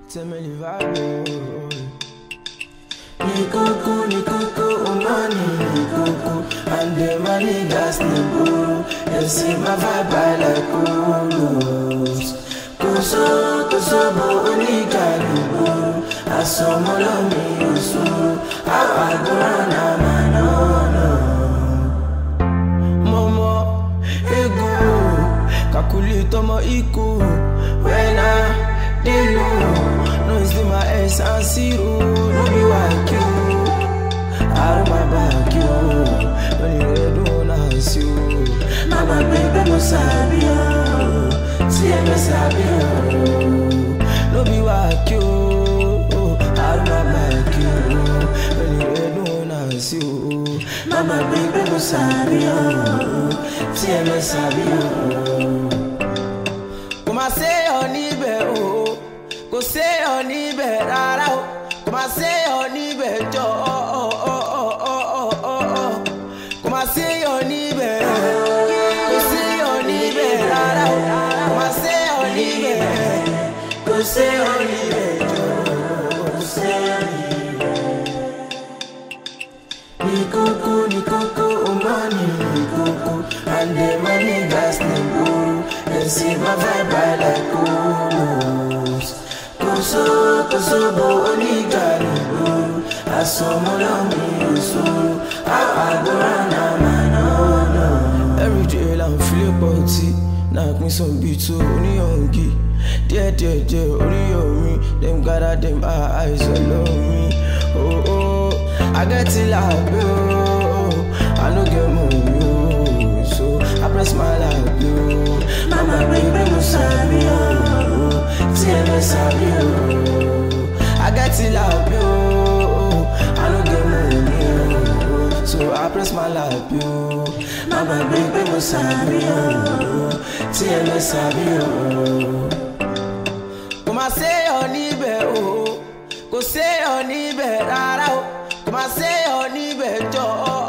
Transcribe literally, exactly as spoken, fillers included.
Tell me live I roll. Ni kuku, ni kuku, umani, ni kuku. And the money gas ni buru. You see my vibe I like kulos. Kuso, kuso bo unika ni buru. Asomolo mi usuru. Awagurana manono. Momo, ego. Kakuli tomo iku. When I they know, no it's in my ass and zero. No be like you, out of my back you. When you don't ask you, mama baby no sabi yo, see me sabi yo. No be like you, out of my back you. When you don't ask you, mama baby no sabi yo, see me sabi yo. Come I say honey be Go say honey be rara o, come and say honey be jo oh oh oh oh oh oh oh. Come and say honey be, go say honey be rara o, come and say honey be, go say honey be jo, go say honey be. Ni kuku ni kuku umani ni kuku, and the money gas ni buru, and see my vibe I like kulos. Kuso, kuso bo unika ni buru. Asomolo mi usuru. Awagurana manono. Every day I'm feeling party. Knock me some beats so only yongi. Dear, dear, dear, only on me. Them gather them eyes all on me. Oh, oh, I get it like you. I don't get money, so I press my life, yo. Mama, baby, no sabi yo. Tell me sabi yo. I get it like you. I don't get money, so I press my life, yo. Mama, baby, no sabi yo. Tell me sabi yo. Come and say honey be oh, go say honey be rara oh. Come and say honey be jo.